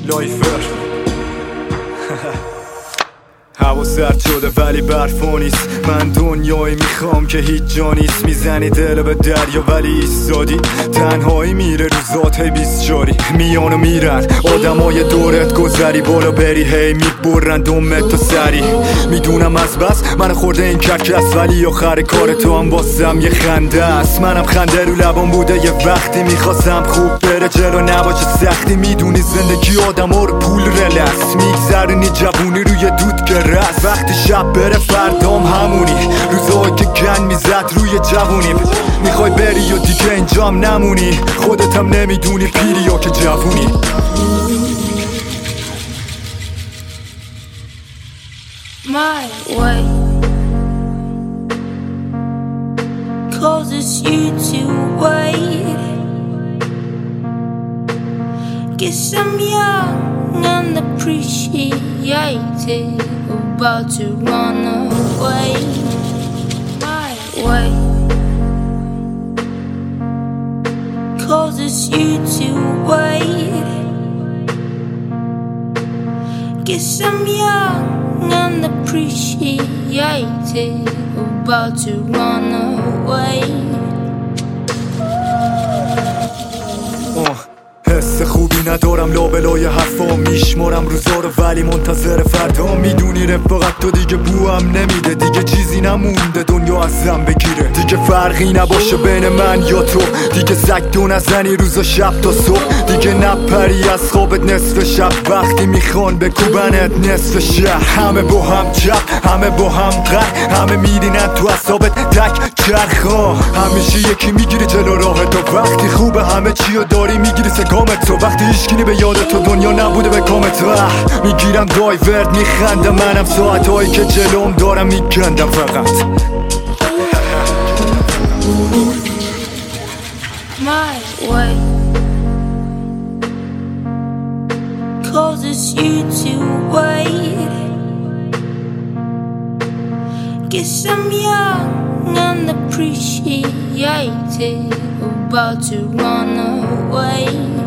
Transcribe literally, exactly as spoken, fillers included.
لایفر هوا سرد شده ولی برفا نیست. من دنیایی میخوام که هیچ جا نیست. میزنی دل به دریا ولی ایستادی. تنهایی میره روزات هی بیست جاری. میان و میرن آدمای دورت گذری. بالا بری هی میبرن دمت تو سری. میدونم از بس من خورده این ککس ولی آخر کار تو هم واسم یه خنده است. منم خنده رو لبام بوده یه وقتی. میخواستم خوب بره جلو نباشه سختی. میدونی زندگی آدم ها رو پول رلس. میگذرونی جوونی روی دود گرست. وقتی شب بره فردام همونی. روزایی که گن میزد روی جوونیم. میخوای بری و دیگه اینجام نمونی. خودتم نمیدونی پیری یا که جوونی. My way causes you to wait. Guess I'm young and appreciated, about to run away. My way causes you to wait. Guess I'm young and appreciated, about to run away. حس خوبی ندارم لابلای حرفام. میشمارم روزا رو ولی منتظر فردا. میدونی رفاقت تو دیگه بوام نمیده. دیگه چیزی نمونده دنیا ازم بگیره. دیگه فرقی نباشه بین من یا تو. دیگه سگ دو نزنی روزا شب تا صبح. دیگه نپری از خوابت نصف شب. وقتی میخوان بکوبنت نصف شهر. همه با هم جب همه با هم قد. همه میرینن تو اصابت تک چرخا. همیشه یکی میگیری جلو راه تو. وقتی خوبه همه چیو داری میگیری سکامت تو. وقتی هیچکی به یاد تو دنیا نبوده به کامت و میگیرم دایورد میخندم. منم ساعتهایی که جلوم دارم میگندم فقط. My way causes you to wait. Guess I'm young and appreciated, about to run away.